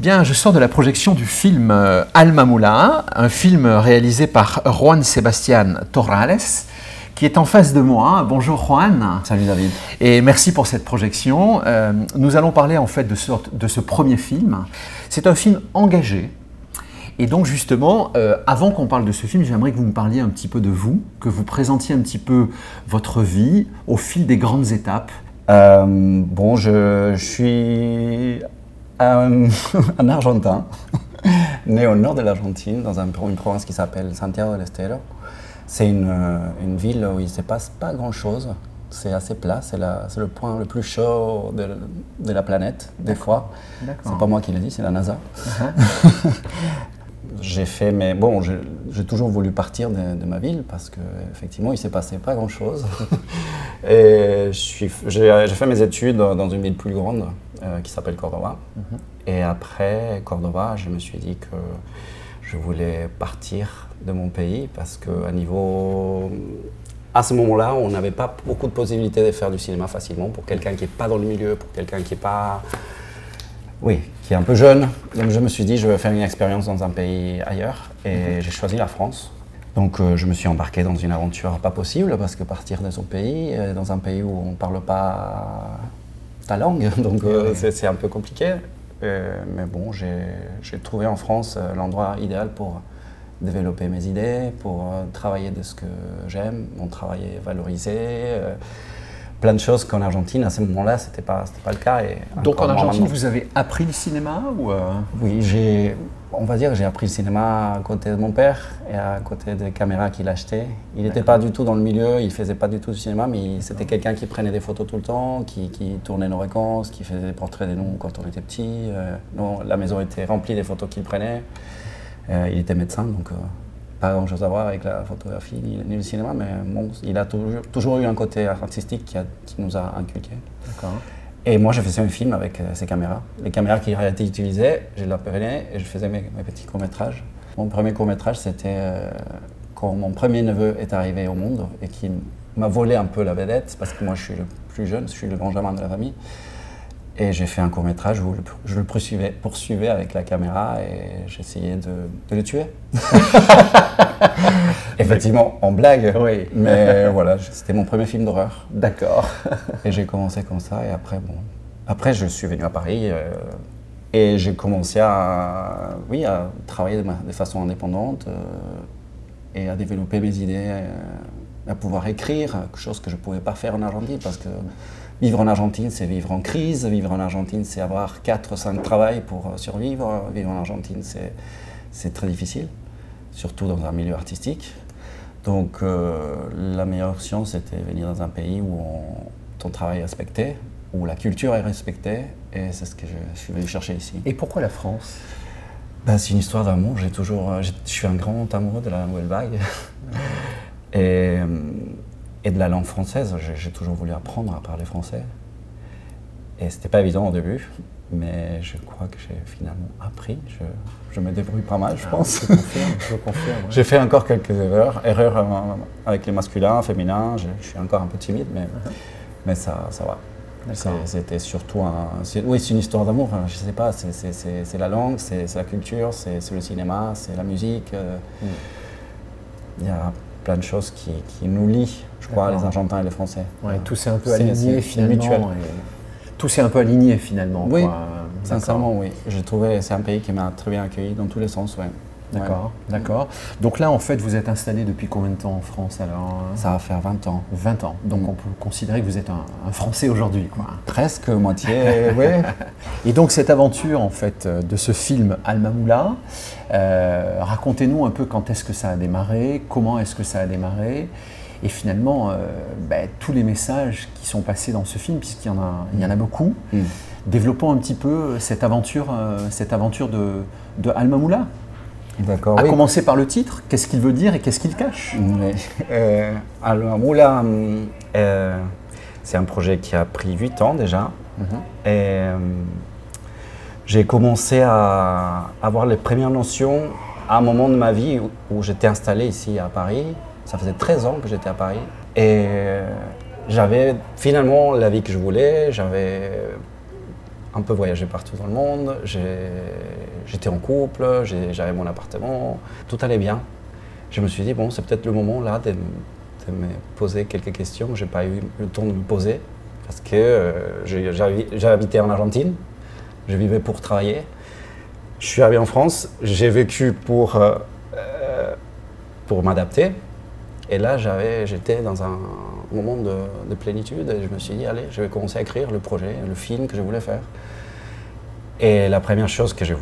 Bien, je sors de la projection du film Alma Mula, un film réalisé par Juan Sebastián Torrales, qui est en face de moi. Bonjour Juan. Salut David. Et merci pour cette projection. Nous allons parler en fait de ce premier film. C'est un film engagé. Et donc justement, avant qu'on parle de ce film, j'aimerais que vous me parliez un petit peu de vous, que vous présentiez un petit peu votre vie au fil des grandes étapes. Je suis un Argentin, né au nord de l'Argentine, dans une province qui s'appelle Santiago del Estero. C'est une ville où il ne se passe pas grand-chose. C'est assez plat, c'est le point le plus chaud de la planète, des fois. C'est pas moi qui l'ai dit, c'est la NASA. J'ai toujours voulu partir de ma ville parce qu'effectivement, il ne s'est passé pas grand-chose. Et j'ai fait mes études dans une ville plus grande qui s'appelle Cordoba. Et après Cordoba, je me suis dit que je voulais partir de mon pays parce à ce moment-là, on n'avait pas beaucoup de possibilités de faire du cinéma facilement pour quelqu'un qui n'est pas dans le milieu, pour quelqu'un qui est un peu jeune. Donc je me suis dit, je vais faire une expérience dans un pays ailleurs et j'ai choisi la France. Donc je me suis embarqué dans une aventure pas possible parce que partir de son pays, dans un pays où on ne parle pas ta langue, donc c'est un peu compliqué. Mais bon, j'ai trouvé en France l'endroit idéal pour développer mes idées, pour travailler de ce que j'aime, mon travail est valorisé. Plein de choses qu'en Argentine, à ce moment-là, c'était pas le cas. Donc en Argentine, vous avez appris le cinéma ou Oui, j'ai appris le cinéma à côté de mon père et à côté des caméras qu'il achetait. Il n'était pas du tout dans le milieu, il ne faisait pas du tout du cinéma, mais c'était quelqu'un qui prenait des photos tout le temps, qui tournait nos vacances, qui faisait des portraits de nous quand on était petits. La maison était remplie des photos qu'il prenait. Il était médecin, donc pas grand-chose à voir avec la photographie ni le cinéma, mais bon, il a toujours eu un côté artistique qui nous a inculqué. D'accord. Et moi, je faisais un film avec ces caméras. Les caméras qu'il a été utilisées, je les prenais et je faisais mes petits courts-métrages. Mon premier court-métrage, c'était quand mon premier neveu est arrivé au monde et qui m'a volé un peu la vedette, parce que moi, je suis le plus jeune, je suis le benjamin de la famille. Et j'ai fait un court-métrage où je le poursuivais avec la caméra et j'essayais de le tuer. Effectivement, en blague, oui. Mais voilà, c'était mon premier film d'horreur. D'accord. Et j'ai commencé comme ça et après je suis venu à Paris et j'ai commencé à travailler de façon indépendante et à développer mes idées, à pouvoir écrire, quelque chose que je ne pouvais pas faire en Argentine parce que vivre en Argentine, c'est vivre en crise. Vivre en Argentine, c'est avoir 4-5 travails pour survivre. Vivre en Argentine, c'est très difficile, surtout dans un milieu artistique. Donc, la meilleure option, c'était venir dans un pays où ton travail est respecté, où la culture est respectée. Et c'est ce que je suis venu chercher ici. Et pourquoi la France ? C'est une histoire d'amour. Je suis un grand amoureux de la nouvelle vague. Et de la langue française, j'ai toujours voulu apprendre à parler français. Et c'était pas évident au début, mais je crois que j'ai finalement appris. Je me débrouille pas mal, je pense. Je confirme. Ouais. J'ai fait encore quelques erreurs avec les masculins, féminins. Je suis encore un peu timide, mais ça va. C'était surtout c'est une histoire d'amour. Je sais pas, c'est la langue, c'est la culture, c'est le cinéma, c'est la musique. Il y a plein de choses qui nous lient, je crois, les Argentins et les Français. Ouais, tout s'est un peu aligné finalement. Mutuel. Tout s'est un peu aligné finalement. Oui, quoi. sincèrement, oui. J'ai trouvé c'est un pays qui m'a très bien accueilli dans tous les sens. Ouais. D'accord, d'accord. Donc là, en fait, vous êtes installé depuis combien de temps en France alors ? Ça va faire 20 ans. 20 ans. Donc on peut considérer que vous êtes un Français aujourd'hui, quoi. Presque, moitié, oui. Et donc cette aventure, en fait, de ce film Alma Mula, racontez-nous un peu quand est-ce que ça a démarré, comment est-ce que ça a démarré, et finalement, tous les messages qui sont passés dans ce film, puisqu'il y en a beaucoup. Développons un petit peu cette aventure de Alma Mula. D'accord, à commencer par le titre, qu'est-ce qu'il veut dire et qu'est-ce qu'il cache ? Alma Mula, c'est un projet qui a pris 8 ans déjà. Et j'ai commencé à avoir les premières notions à un moment de ma vie où j'étais installé ici à Paris. Ça faisait 13 ans que j'étais à Paris. Et j'avais finalement la vie que je voulais. J'avais un peu voyagé partout dans le monde, j'étais en couple, j'avais mon appartement, tout allait bien. Je me suis dit, bon, c'est peut-être le moment là de me poser quelques questions. Je n'ai pas eu le temps de me poser parce que j'ai habité en Argentine, je vivais pour travailler. Je suis arrivé en France, j'ai vécu pour m'adapter. Et là, j'étais dans un moment de plénitude et je me suis dit, allez, je vais commencer à écrire le projet, le film que je voulais faire. Et la première chose que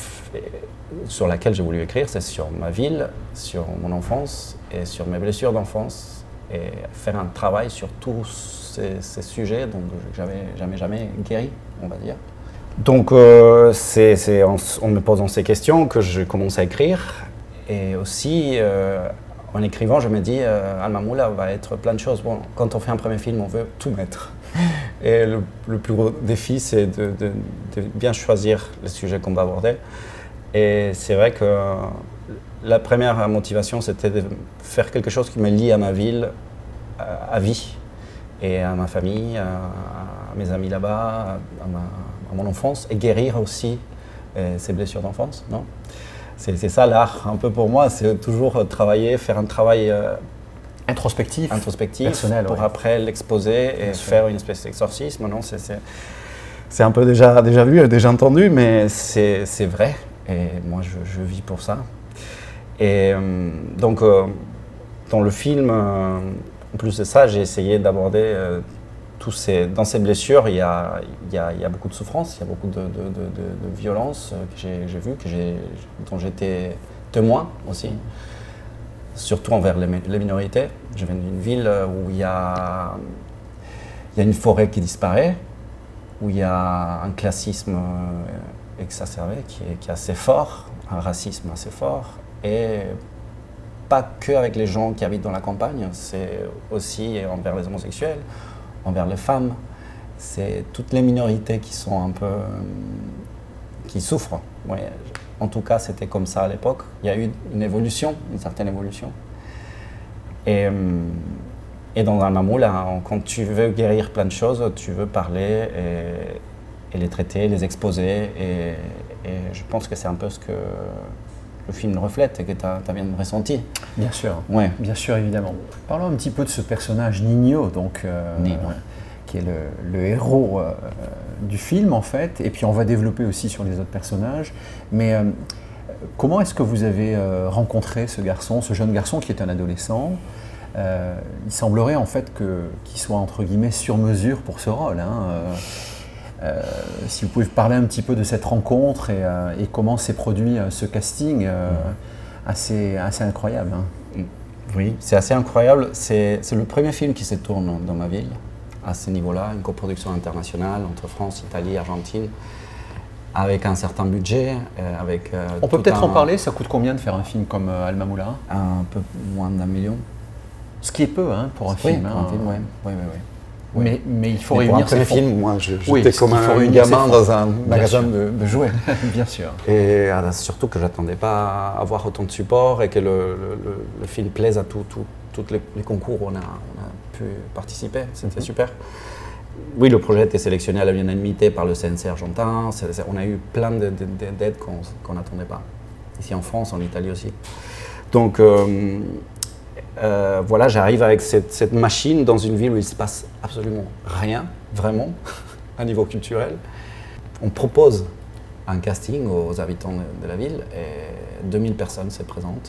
sur laquelle j'ai voulu écrire, c'est sur ma ville, sur mon enfance et sur mes blessures d'enfance et faire un travail sur tous ces sujets donc, que j'avais jamais guéri, on va dire. Donc, c'est en me posant ces questions que je commence à écrire et aussi en écrivant, je me dis Al-Mamoula va être plein de choses. Bon, quand on fait un premier film, on veut tout mettre. Et le plus gros défi, c'est de bien choisir les sujets qu'on va aborder. Et c'est vrai que la première motivation, c'était de faire quelque chose qui me lie à ma ville, à vie, et à ma famille, à mes amis là-bas, à mon enfance, et guérir aussi ces blessures d'enfance, non ? C'est ça l'art, un peu pour moi, c'est toujours travailler, faire un travail introspectif, personnel, pour après l'exposer et faire une espèce d'exorcisme. Non, c'est un peu déjà vu, déjà entendu, mais c'est vrai. Et moi, je vis pour ça. Et donc, dans le film, en plus de ça, j'ai essayé d'aborder dans ces blessures, il y a beaucoup de souffrance, il y a beaucoup de violence que j'ai vues, dont j'étais témoin aussi, surtout envers les minorités. Je viens d'une ville où il y a une forêt qui disparaît, où il y a un classisme exacerbé qui est assez fort, un racisme assez fort, et pas que avec les gens qui habitent dans la campagne, c'est aussi envers les homosexuels, envers les femmes, c'est toutes les minorités qui sont un peu qui souffrent. Ouais. En tout cas, c'était comme ça à l'époque. Il y a eu une évolution, une certaine évolution. Et dans Al-Mamoula, quand tu veux guérir plein de choses, tu veux parler et les traiter, les exposer. Et je pense que c'est un peu ce que le film reflète et que tu as bien ressenti. Bien sûr, ouais. Bien sûr, évidemment. Parlons un petit peu de ce personnage Nino, donc, qui est le héros du film en fait, et puis on va développer aussi sur les autres personnages. Mais comment est-ce que vous avez rencontré ce jeune garçon qui est un adolescent? Il semblerait en fait qu'il soit entre guillemets sur mesure pour ce rôle. Si vous pouvez parler un petit peu de cette rencontre et comment s'est produit ce casting assez incroyable. Oui, c'est assez incroyable. C'est le premier film qui se tourne dans ma ville, à ce niveau-là, une coproduction internationale entre France, Italie, Argentine, avec un certain budget. On peut peut-être en parler, ça coûte combien de faire un film comme Al-Mamoula? Un peu moins d'1 million. Ce qui est peu pour un film. Pour un film, oui. Mais il faut réunir ces fonds. Pour un premier film, moi j'étais comme un gamin dans un magasin de jouets. Bien sûr. Et surtout que je n'attendais pas à avoir autant de support et que le film plaise à tous les concours où on a pu participer. C'était super. Oui, le projet a été sélectionné à l'unanimité par le CNC argentin. On a eu plein d'aides qu'on n'attendait pas. Ici en France, en Italie aussi. Donc voilà, j'arrive avec cette machine dans une ville où il ne se passe absolument rien, vraiment, à niveau culturel. On propose un casting aux habitants de la ville et 2000 personnes se présentent.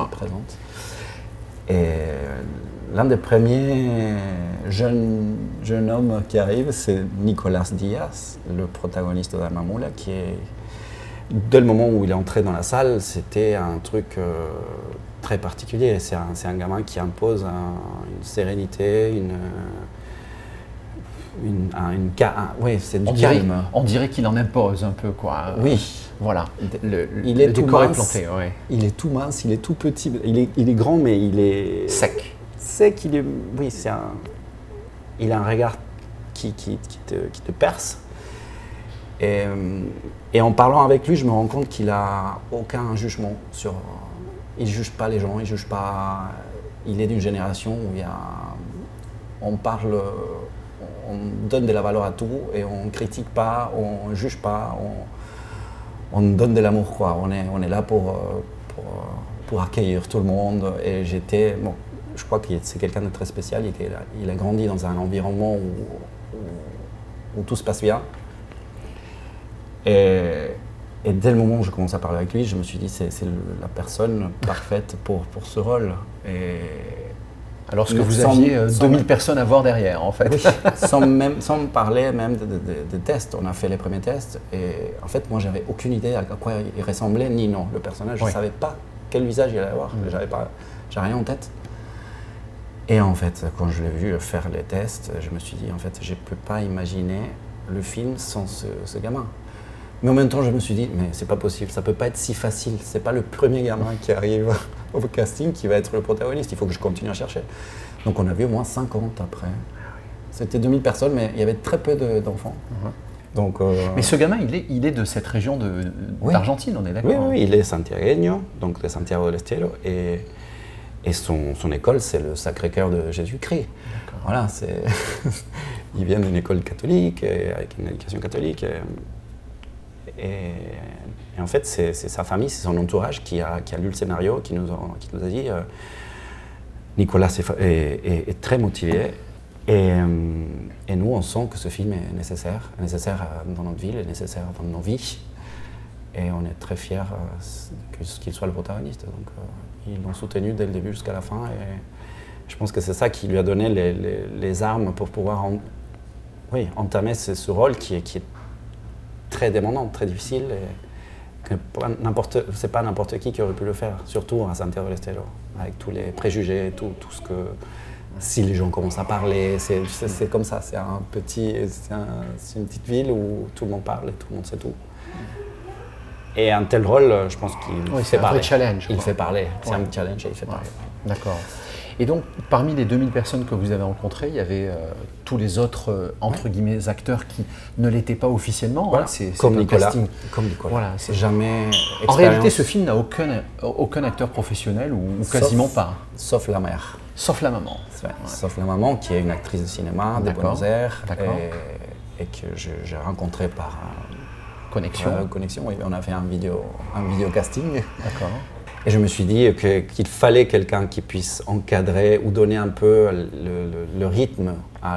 Et l'un des premiers jeunes hommes qui arrive, c'est Nicolas Diaz, le protagoniste de Al-Mamoula, qui est, dès le moment où il est entré dans la salle, c'était un truc très particulier. C'est un gamin qui impose une sérénité, c'est du charisme. On dirait qu'il en impose un peu, quoi. Oui. Voilà. Il est le tout décor mince, est planté, ouais. Il est tout mince, il est tout petit. Il est grand, mais il est sec. Il a un regard qui te perce. Et en parlant avec lui, je me rends compte qu'il n'a aucun jugement sur. Il ne juge pas les gens, il juge pas. Il est d'une génération où on parle on donne de la valeur à tout et on ne critique pas, on ne juge pas, on donne de l'amour, quoi. On est là pour accueillir tout le monde. Et je crois que c'est quelqu'un de très spécial. Il a grandi dans un environnement où tout se passe bien. Et dès le moment où je commence à parler avec lui, je me suis dit c'est la personne parfaite pour ce rôle. Alors que vous aviez 2000 personnes à voir derrière, en fait. Oui, sans parler même de tests. On a fait les premiers tests et en fait, moi, j'avais aucune idée à quoi il ressemblait, ni non. Le personnage, je ne savais pas quel visage il allait avoir. J'avais rien en tête. Et en fait, quand je l'ai vu faire les tests, je me suis dit, en fait, je ne peux pas imaginer le film sans ce gamin. Mais en même temps, je me suis dit, mais c'est pas possible, ça peut pas être si facile. C'est pas le premier gamin qui arrive au casting qui va être le protagoniste. Il faut que je continue à chercher. Donc on a vu au moins 50 après. C'était 2000 personnes, mais il y avait très peu d'enfants. Donc, mais ce gamin, il est de cette région d'Argentine, on est d'accord? Oui, il est santiagueño, donc de Santiago del Estero. Et son école, c'est le Sacré-Cœur de Jésus-Christ. Voilà, il vient d'une école catholique, avec une éducation catholique. Et en fait, c'est sa famille, c'est son entourage qui a lu le scénario, qui nous a dit Nicolas est très motivé et nous, on sent que ce film est nécessaire dans notre ville, est nécessaire dans nos vies. Et on est très fiers qu'il soit le protagoniste. Donc, ils l'ont soutenu dès le début jusqu'à la fin. Et je pense que c'est ça qui lui a donné les armes pour pouvoir entamer ce rôle qui est très demandant, très difficile. Et c'est pas n'importe qui aurait pu le faire, surtout à Santiago del Estero, avec tous les préjugés, tout ce que... Si les gens commencent à parler, c'est comme ça. C'est une petite ville où tout le monde parle et tout le monde sait tout. Et un tel rôle, je pense qu'il fait parler. C'est un vrai challenge. Il fait parler. C'est un challenge et il fait parler. D'accord. Et donc, parmi les 2000 personnes que vous avez rencontrées, il y avait tous les autres, entre guillemets, acteurs qui ne l'étaient pas officiellement. Voilà. Comme Nicolas. Comme Nicolas. Voilà, jamais en réalité, ce film n'a aucun acteur professionnel ou quasiment pas. Sauf la mère. Sauf la maman. Sauf la maman, qui est une actrice de cinéma de Buenos Aires et que j'ai rencontrée par connexion. Oui, on a fait un vidéo casting. D'accord. Et je me suis dit qu'il fallait quelqu'un qui puisse encadrer ou donner un peu le rythme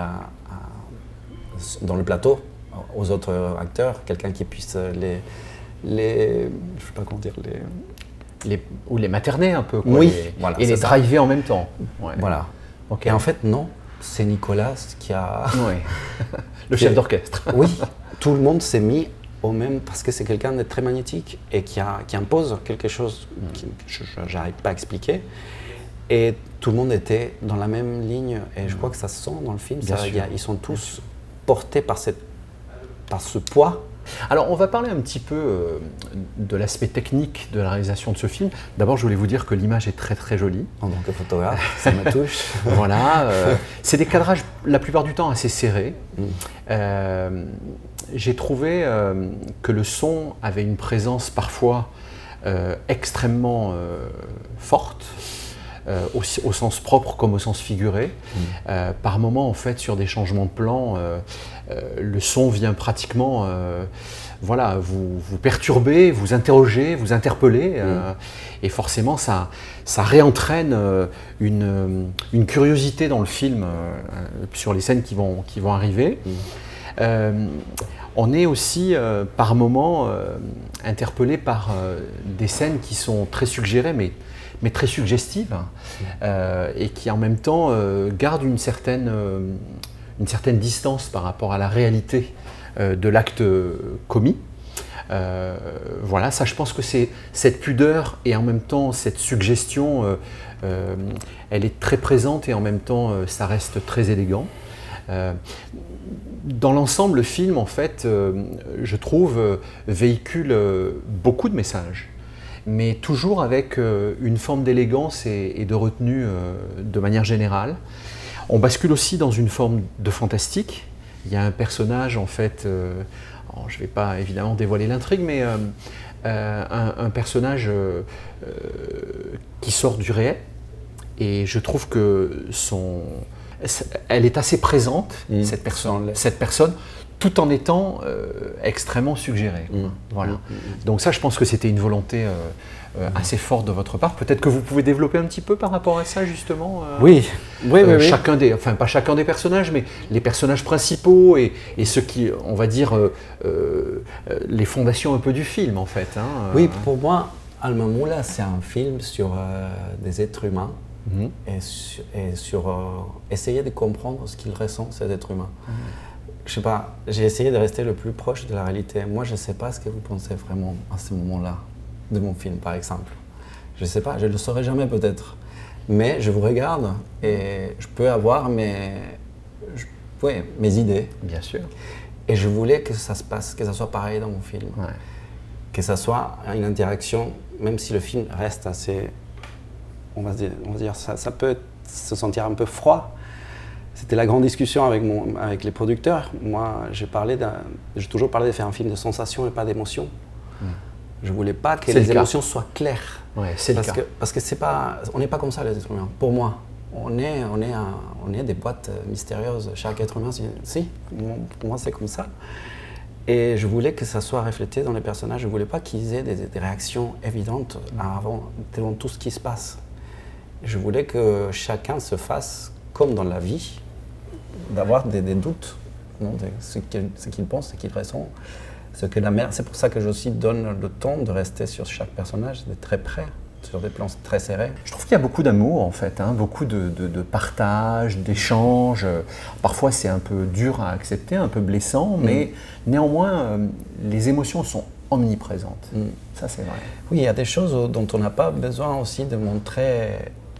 dans le plateau aux autres acteurs, quelqu'un qui puisse je sais pas comment dire, ou les materner un peu, quoi, oui, et les driver en même temps. Ouais. Voilà. Okay. Et en fait, non, c'est Nicolas qui a... Oui. Le chef d'orchestre. Oui, tout le monde s'est mis au même, parce que c'est quelqu'un de très magnétique et qui impose quelque chose que je n'arrive pas à expliquer. Et tout le monde était dans la même ligne. Et je crois que ça se sent dans le film. Ils sont tous portés par ce poids. Alors, on va parler un petit peu de l'aspect technique de la réalisation de ce film. D'abord, je voulais vous dire que l'image est très très jolie. En tant que photographe, ça me touche. Voilà. C'est des cadrages, la plupart du temps, assez serrés. J'ai trouvé que le son avait une présence parfois extrêmement forte, au sens propre comme au sens figuré. Par moments, en fait, sur des changements de plan, le son vient pratiquement vous perturber, vous interroger, vous interpeller. Et forcément, ça réentraîne une curiosité dans le film sur les scènes qui vont arriver. On est aussi par moments interpellé par des scènes qui sont très suggérées, mais très suggestives, et qui en même temps gardent une certaine distance par rapport à la réalité de l'acte commis. Voilà, ça, je pense que c'est cette pudeur et en même temps cette suggestion, elle est très présente et en même temps ça reste très élégant. Dans l'ensemble, le film, en fait, je trouve, véhicule beaucoup de messages, mais toujours avec une forme d'élégance et de retenue de manière générale. On bascule aussi dans une forme de fantastique. Il y a un personnage, en fait, je ne vais pas évidemment dévoiler l'intrigue, mais un personnage qui sort du réel. Et je trouve que elle est assez présente, cette personne, tout en étant extrêmement suggérée. Voilà. Donc ça, je pense que c'était une volonté assez forte de votre part. Peut-être que vous pouvez développer un petit peu par rapport à ça, justement. Oui. Pas chacun des personnages, mais les personnages principaux et ceux qui, on va dire, les fondations un peu du film, en fait. Oui, pour moi, Alma Moula, c'est un film sur des êtres humains et sur essayer de comprendre ce qu'ils ressentent, ces êtres humains. Je sais pas, j'ai essayé de rester le plus proche de la réalité. Moi, je ne sais pas ce que vous pensez vraiment à ce moment-là de mon film, par exemple. Je ne sais pas, je ne le saurai jamais peut-être. Mais je vous regarde et je peux avoir mes idées. Bien sûr. Et je voulais que ça se passe, que ça soit pareil dans mon film. Ouais. Que ça soit une interaction, même si le film reste assez, on va dire ça peut se sentir un peu froid. C'était la grande discussion avec les producteurs. Moi, j'ai toujours parlé de faire un film de sensations et pas d'émotions. Je voulais pas que les émotions soient claires. Ouais, c'est le cas. Parce que on n'est pas comme ça, les êtres humains. Pour moi, on est des boîtes mystérieuses. Chaque être humain, pour moi, c'est comme ça. Et je voulais que ça soit reflété dans les personnages. Je voulais pas qu'ils aient des réactions évidentes devant tout ce qui se passe. Je voulais que chacun se fasse comme dans la vie, d'avoir des doutes, non, de ce qu'il pense, ce qu'il ressent, c'est pour ça que je aussi donne le temps de rester sur chaque personnage, d'être très près, sur des plans très serrés. Je trouve qu'il y a beaucoup d'amour en fait, beaucoup de partage, d'échanges. Parfois c'est un peu dur à accepter, un peu blessant, mais néanmoins les émotions sont omniprésentes. Ça c'est vrai. Oui, il y a des choses dont on n'a pas besoin aussi de montrer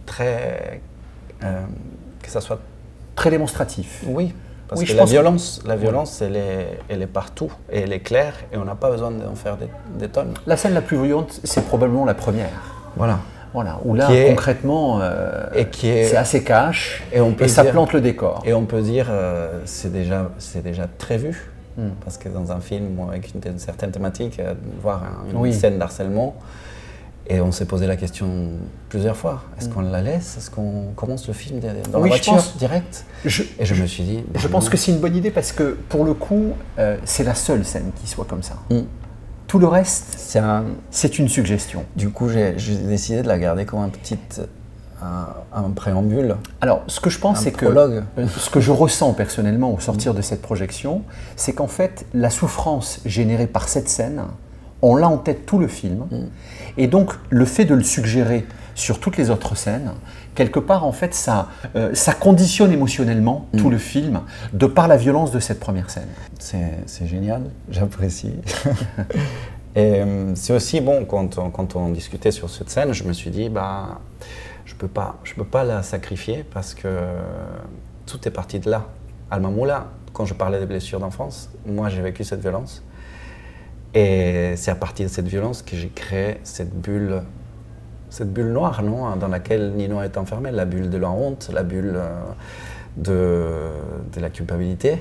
que ça soit très démonstratif. Oui. Parce que la violence, elle est partout, et elle est claire, et on n'a pas besoin d'en faire des tonnes. La scène la plus violente, c'est probablement la première. Voilà. Où là, concrètement, c'est assez cash, et ça plante le décor. Et on peut dire, c'est déjà très vu, parce que dans un film avec une certaine thématique, voir une scène d'harcèlement, et on s'est posé la question plusieurs fois. Est-ce qu'on la laisse? Est-ce qu'on commence le film dans la voiture direct? Et je me suis dit... Je pense que c'est une bonne idée parce que, pour le coup, c'est la seule scène qui soit comme ça. Tout le reste, c'est une suggestion. Du coup, j'ai décidé de la garder comme un préambule. Alors, ce que je pense, c'est que ce que je ressens personnellement au sortir de cette projection, c'est qu'en fait, la souffrance générée par cette scène, on l'a en tête tout le film, et donc le fait de le suggérer sur toutes les autres scènes, quelque part en fait ça conditionne émotionnellement tout le film de par la violence de cette première scène. C'est génial, j'apprécie. Et c'est aussi bon, quand on discutait sur cette scène, je me suis dit je peux pas la sacrifier parce que tout est parti de là. Alma Moula, quand je parlais des blessures d'enfance, moi j'ai vécu cette violence. Et c'est à partir de cette violence que j'ai créé cette bulle noire, non, dans laquelle Nino est enfermé, la bulle de la honte, la bulle de la culpabilité,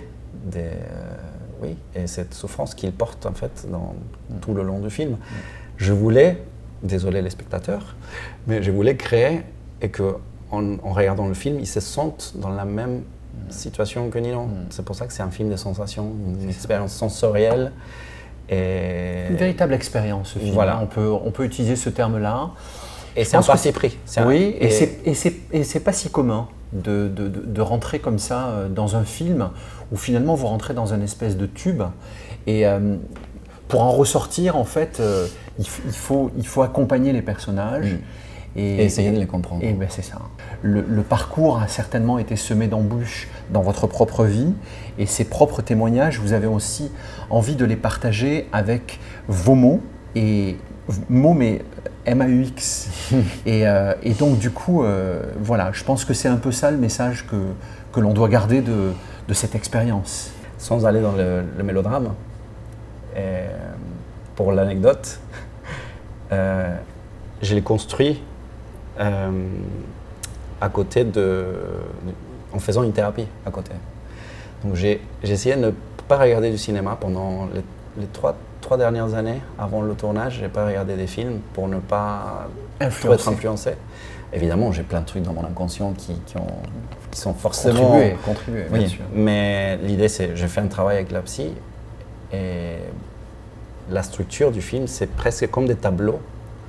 et cette souffrance qu'il porte en fait dans tout le long du film. Je voulais, désolé les spectateurs, mais je voulais créer et qu'en regardant le film, ils se sentent dans la même situation que Nino. C'est pour ça que c'est un film de sensations, une expérience sensorielle. Une véritable expérience, ce film. Voilà. On peut utiliser ce terme-là. Et c'est un parti pris. Et c'est pas si commun de rentrer comme ça dans un film où finalement vous rentrez dans un espèce de tube. Et pour en ressortir, en fait, il faut accompagner les personnages. Et essayer de les comprendre. Et c'est ça. Le parcours a certainement été semé d'embûches dans votre propre vie, et ces propres témoignages, vous avez aussi envie de les partager avec vos mots, mais M-A-U-X. et donc du coup, voilà, je pense que c'est un peu ça le message que l'on doit garder de cette expérience. Sans aller dans le mélodrame, pour l'anecdote, je l'ai construit à côté en faisant une thérapie à côté. Donc j'ai essayé de ne pas regarder du cinéma pendant les 3 dernières années, avant le tournage, j'ai pas regardé des films pour ne pas trop être influencé. Évidemment, j'ai plein de trucs dans mon inconscient qui sont forcément... Contribuer, oui, bien sûr. mais l'idée, c'est j'ai fait un travail avec la psy et la structure du film, c'est presque comme des tableaux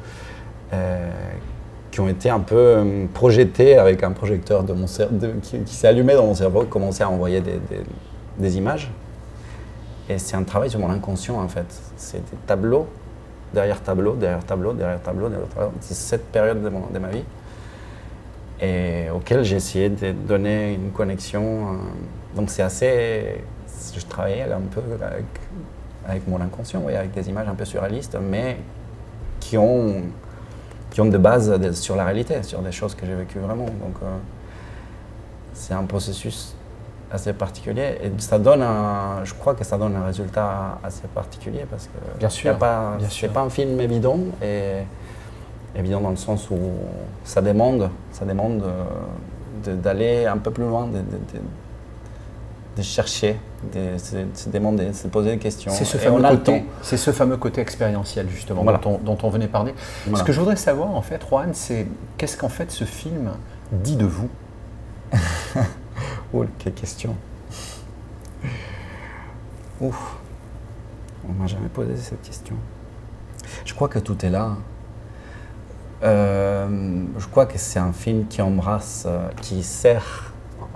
qui ont été un peu projetés avec un projecteur de mon qui s'est allumé dans mon cerveau, qui commençait à envoyer des images. Et c'est un travail sur mon inconscient, en fait. C'est des tableaux, derrière tableau, derrière tableau, derrière tableau, derrière tableau. C'est cette période de ma vie et auquel j'ai essayé de donner une connexion. Donc c'est assez... Je travaillais un peu avec mon inconscient, oui, avec des images un peu surréalistes, mais qui ont des bases sur la réalité, sur des choses que j'ai vécues vraiment. Donc c'est un processus assez particulier et ça donne je crois que ça donne un résultat assez particulier parce que bien sûr, c'est pas un film évident et évident dans le sens où ça demande d'aller un peu plus loin, de chercher, de se demander, de se poser des questions. C'est ce fameux côté expérientiel justement voilà. dont on venait parler. Voilà. Ce que je voudrais savoir en fait, Juan, c'est qu'est-ce qu'en fait ce film dit de vous? Oh, quelle question. Ouf. On m'a jamais posé cette question. Je crois que tout est là. Je crois que c'est un film qui embrasse, qui sert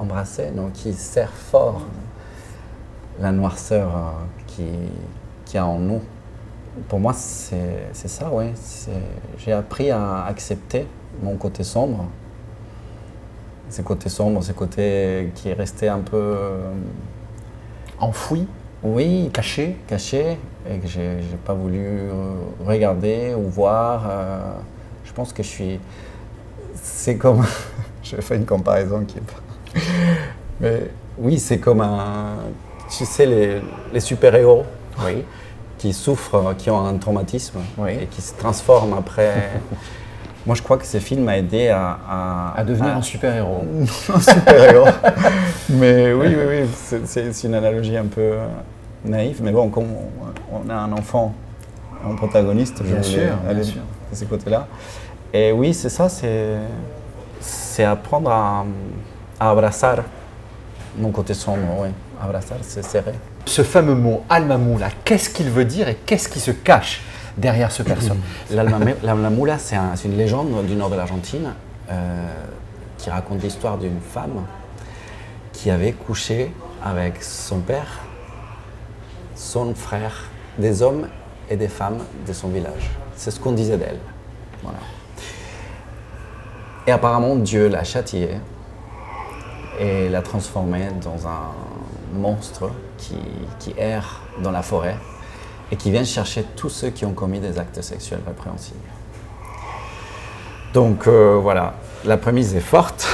fort la noirceur qui a en nous. Pour moi, c'est ça, oui. J'ai appris à accepter mon côté sombre. Ces côtés sombres, ces côtés qui est resté un peu... enfoui, oui, caché, et que j'ai pas voulu regarder ou voir. Je pense que c'est comme... je vais faire une comparaison qui est pas... Mais oui, c'est comme tu sais, les super-héros oui. qui souffrent, qui ont un traumatisme oui. et qui se transforment après... Moi, je crois que ce film m'a aidé à devenir un super-héros. Un super-héros. Mais oui, c'est une analogie un peu naïve. Mais bon, comme on a un enfant, un protagoniste, bien sûr, aller de ces côtés-là. Et oui, c'est ça, c'est apprendre à abraçar mon côté sombre, oui. Abraçar, c'est serrer. Ce fameux mot, alma mula, qu'est-ce qu'il veut dire et qu'est-ce qui se cache derrière ce personnage? L'alma mula, c'est une légende du nord de l'Argentine qui raconte l'histoire d'une femme qui avait couché avec son père, son frère, des hommes et des femmes de son village. C'est ce qu'on disait d'elle. Voilà. Et apparemment, Dieu l'a châtiée et l'a transformée dans un monstre qui erre dans la forêt et qui vient chercher tous ceux qui ont commis des actes sexuels répréhensibles. Donc voilà, la prémisse est forte.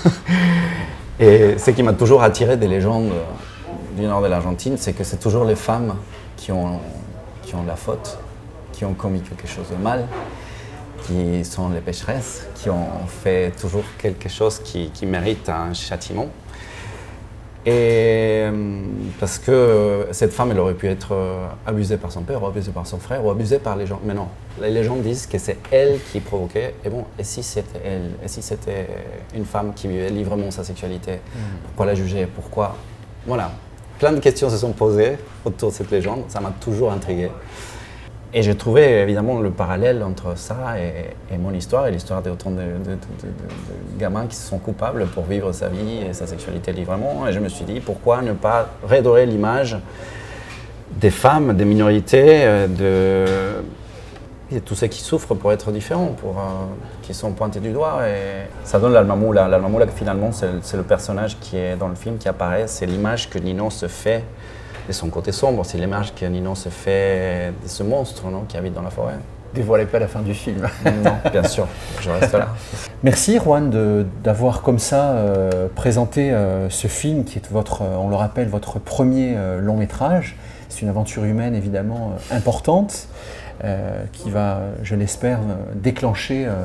Et ce qui m'a toujours attiré des légendes du nord de l'Argentine, c'est que c'est toujours les femmes qui ont la faute, qui ont commis quelque chose de mal, qui sont les pécheresses, qui ont fait toujours quelque chose qui mérite un châtiment. Et parce que cette femme, elle aurait pu être abusée par son père, ou abusée par son frère, ou abusée par les gens. Mais non, les gens disent que c'est elle qui provoquait. Et bon, et si c'était elle? Et si c'était une femme qui vivait librement sa sexualité? Pourquoi la juger? Pourquoi? Voilà. Plein de questions se sont posées autour de cette légende. Ça m'a toujours intrigué. Et j'ai trouvé évidemment le parallèle entre ça et mon histoire et l'histoire d'autant de gamins qui se sont coupables pour vivre sa vie et sa sexualité librement. Et je me suis dit, pourquoi ne pas redorer l'image des femmes, des minorités, de tous ceux qui souffrent pour être différents, qui sont pointés du doigt. Et ça donne l'alma mula. L'alma mula, finalement, c'est le personnage qui est dans le film qui apparaît. C'est l'image que Nino se fait de son côté sombre, c'est l'image que Nino se fait de ce monstre, non, qui habite dans la forêt. Dévoilez pas la fin du film. Non, bien sûr, je reste là. Merci Juan d'avoir comme ça présenté ce film qui est on le rappelle, votre premier long métrage. C'est une aventure humaine évidemment importante qui va, je l'espère, déclencher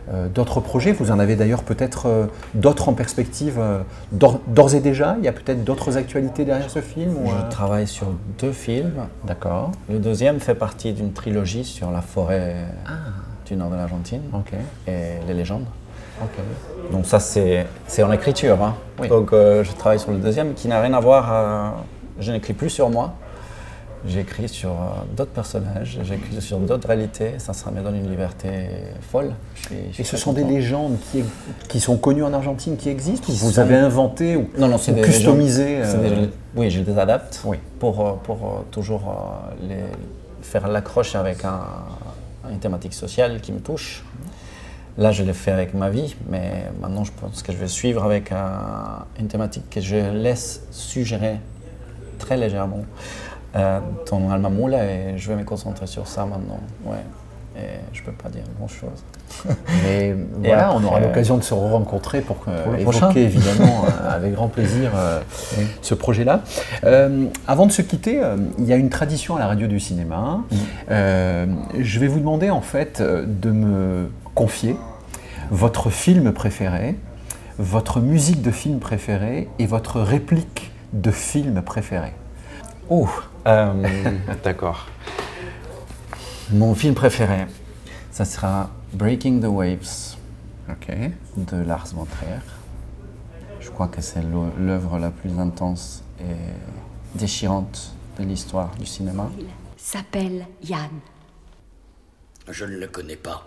d'autres projets. Vous en avez d'ailleurs peut-être d'autres en perspective d'ores et déjà. Il y a peut-être d'autres actualités derrière ce film ou, Je travaille sur 2 films. D'accord. Le deuxième fait partie d'une trilogie sur la forêt du nord de l'Argentine Ok. et les légendes. Ok. Donc ça, c'est en écriture. Hein. Oui. Donc je travaille sur le deuxième qui n'a rien à voir. Je n'écris plus sur moi. J'écris sur d'autres personnages, j'écris sur d'autres réalités. Ça me donne une liberté folle. Je suis Et ce très sont des content. légendes qui sont connues en Argentine, qui existent, ou Qui vous sont- avez inventé ou, Non, c'est ou des customisé légendes. Oui, je les adapte Oui. pour toujours faire l'accroche avec une thématique sociale qui me touche. Là, je l'ai fait avec ma vie, mais maintenant, je pense que je vais suivre avec une thématique que je laisse suggérer très légèrement dans Alma Mula et je vais me concentrer sur ça maintenant. Ouais. Et je ne peux pas dire grand-chose. Mais voilà, après, on aura l'occasion de se rencontrer pour le évoquer prochain. évidemment avec grand plaisir ce projet-là. Avant de se quitter, il y a une tradition à la radio du cinéma. Je vais vous demander en fait de me confier votre film préféré, votre musique de film préférée et votre réplique de film préféré. D'accord. Mon film préféré, ça sera Breaking the Waves Ok. de Lars von Trier. Je crois que c'est l'œuvre la plus intense et déchirante de l'histoire du cinéma. Il s'appelle Yann. Je ne le connais pas.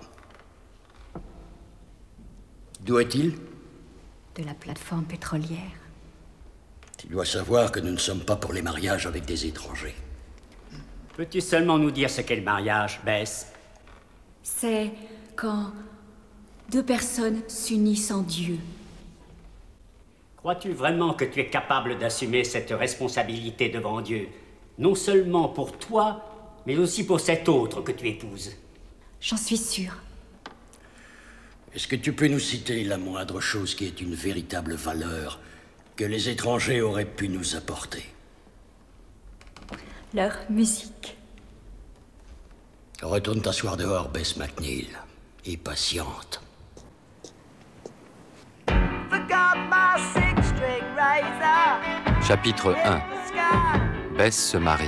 D'où est-il? De la plateforme pétrolière. Tu dois savoir que nous ne sommes pas pour les mariages avec des étrangers. Peux-tu seulement nous dire ce qu'est le mariage, Bess? C'est quand deux personnes s'unissent en Dieu. Crois-tu vraiment que tu es capable d'assumer cette responsabilité devant Dieu? Non seulement pour toi, mais aussi pour cet autre que tu épouses. J'en suis sûre. Est-ce que tu peux nous citer la moindre chose qui ait une véritable valeur que les étrangers auraient pu nous apporter? Leur musique. Retourne t'asseoir dehors, Bess McNeil, et patiente. Chapitre 1. Bess se marie.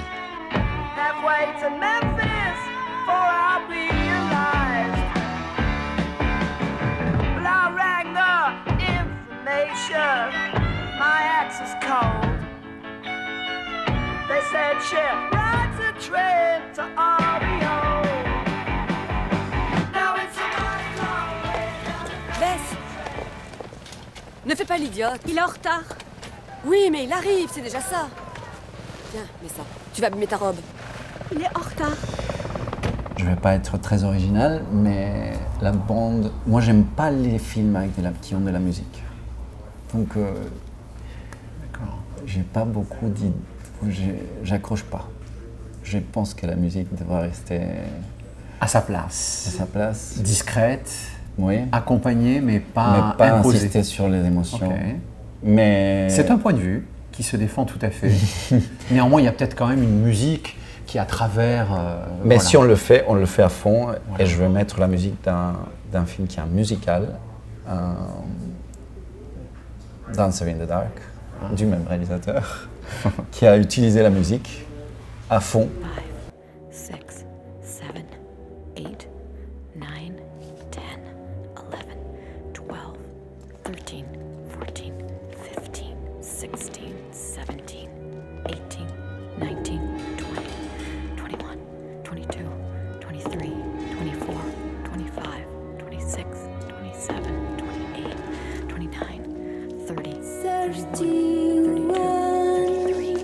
Bess, ne fais pas l'idiote. Il est en retard. Oui, mais il arrive, c'est déjà ça. Tiens, mets ça. Tu vas abîmer ta robe. Il est en retard. Je vais pas être très original, mais la bande... Moi, j'aime pas les films avec qui ont de la musique. Donc, j'ai pas beaucoup d'idées. J'accroche pas. Je pense que la musique devrait rester À sa à place. sa place. Discrète, Oui. accompagnée, mais Mais pas, pas imposée. insister sur les émotions. Ok. Mais... C'est un point de vue qui se défend tout à fait. Néanmoins, il y a peut-être quand même une musique qui, à travers... Mais voilà. si on le fait à fond. Et je vais mettre la musique d'un film qui est un musical, Dancer in the Dark, du même réalisateur, qui a utilisé la musique à fond. 5, 6, 7, 8, 9, 10, 11, 12, 13, 14, 15, 16, 17, 18, 19, 20, 21, 22, 23, 24, 25, 26, 27, 28, 29, 30, 31, 32, 33,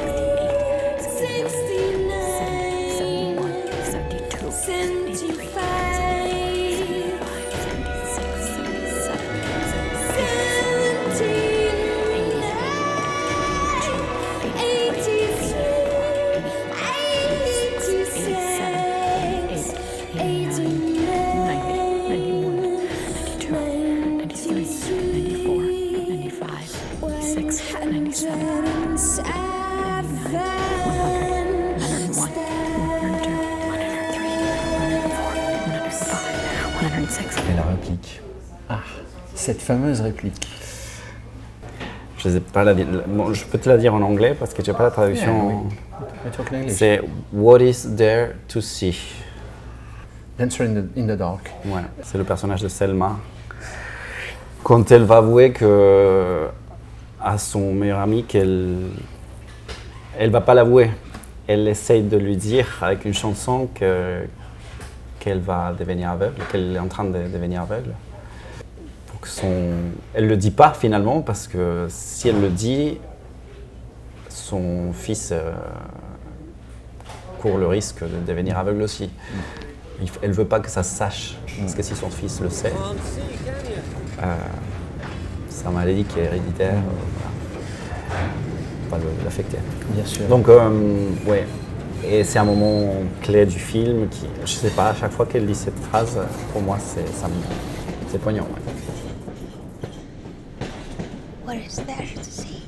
71, 72, 73, Et la réplique. Ah, cette fameuse réplique. Je sais pas bon, je peux te la dire en anglais parce que j'ai pas la traduction. Yeah, we talk in English. C'est What is there to see? Dancer in the dark. Ouais, c'est le personnage de Selma. Quand elle va avouer que à son meilleur ami qu'elle va pas l'avouer. Elle essaye de lui dire avec une chanson qu'elle va devenir aveugle, qu'elle est en train de devenir aveugle. Elle le dit pas finalement parce que si elle le dit, son fils court le risque de devenir aveugle aussi. Elle veut pas que ça se sache parce que si son fils le sait, sa maladie qui est héréditaire va l'affecter. Bien sûr. Donc ouais, et c'est un moment clé du film qui, je sais pas, à chaque fois qu'elle dit cette phrase, pour moi c'est poignant. Ouais. What is there to see?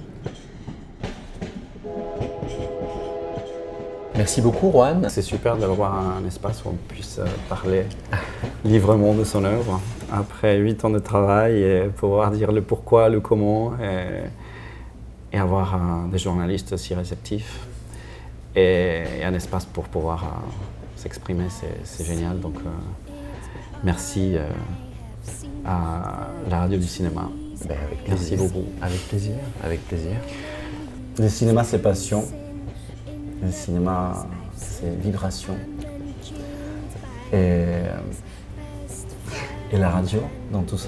Merci beaucoup, Juan. C'est super d'avoir un espace où on puisse parler librement de son œuvre après 8 ans de travail et pouvoir dire le pourquoi, le comment et avoir des journalistes aussi réceptifs et un espace pour pouvoir s'exprimer, c'est génial. Donc merci à la radio du cinéma. Ben, avec Merci plaisir. beaucoup. Avec plaisir, avec plaisir. Le cinéma, c'est passion. Le cinéma, c'est vibration. Et la radio dans tout ça.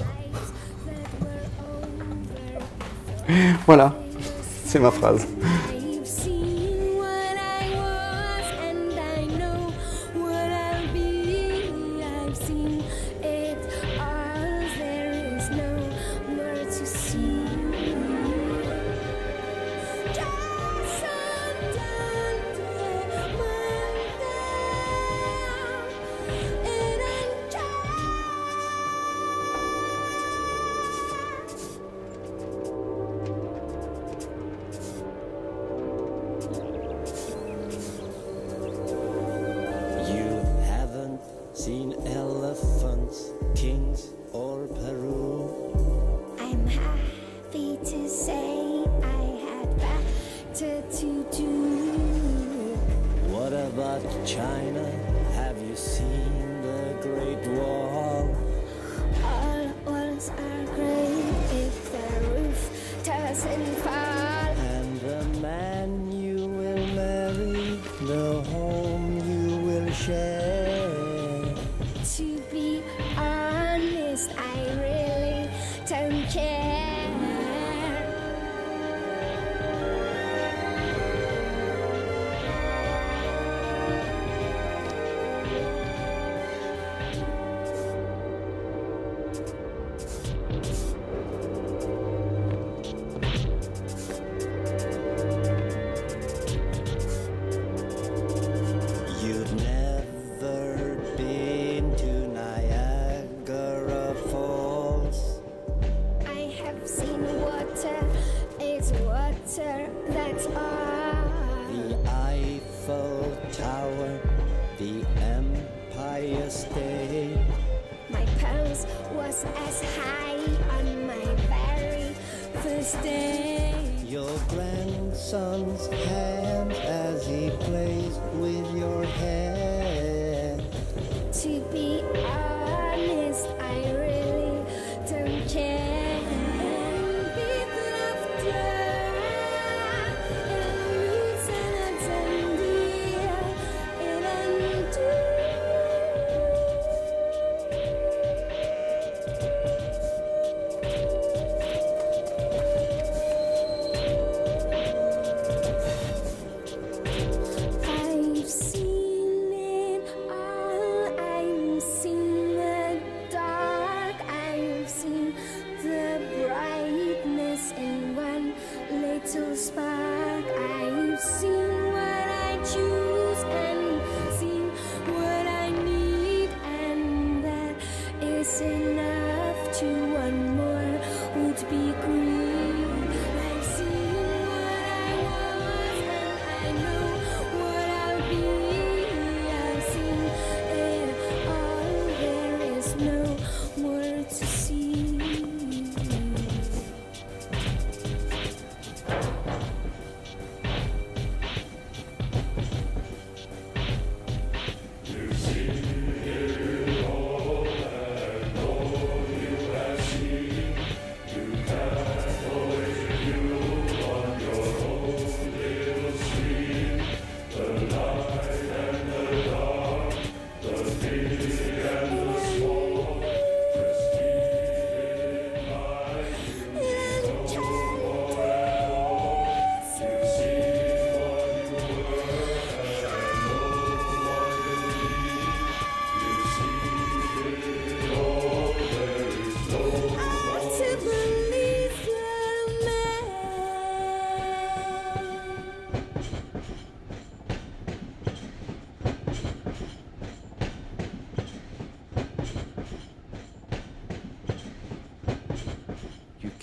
Voilà, c'est ma phrase. I've seen what I was and I know what I'll be. I've seen it all, there is no more to see. Just You haven't seen elephants, kings, or Peru. I'm happy to say I had better to do. What about China? Have you seen the Great Wall? All walls are great if the roof doesn't fall. And the man you will marry, the home you will share. To be honest, I really don't care. You've never been to Niagara Falls. I have seen water, it's water, that's all. The Eiffel Tower, the Empire State. My pulse was as high on my very first day. Your grandson's hand as he plays with your hair. To be honest, I really don't care. Beat laughter, and roots and a dear, and I've seen it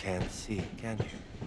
can't see, can you?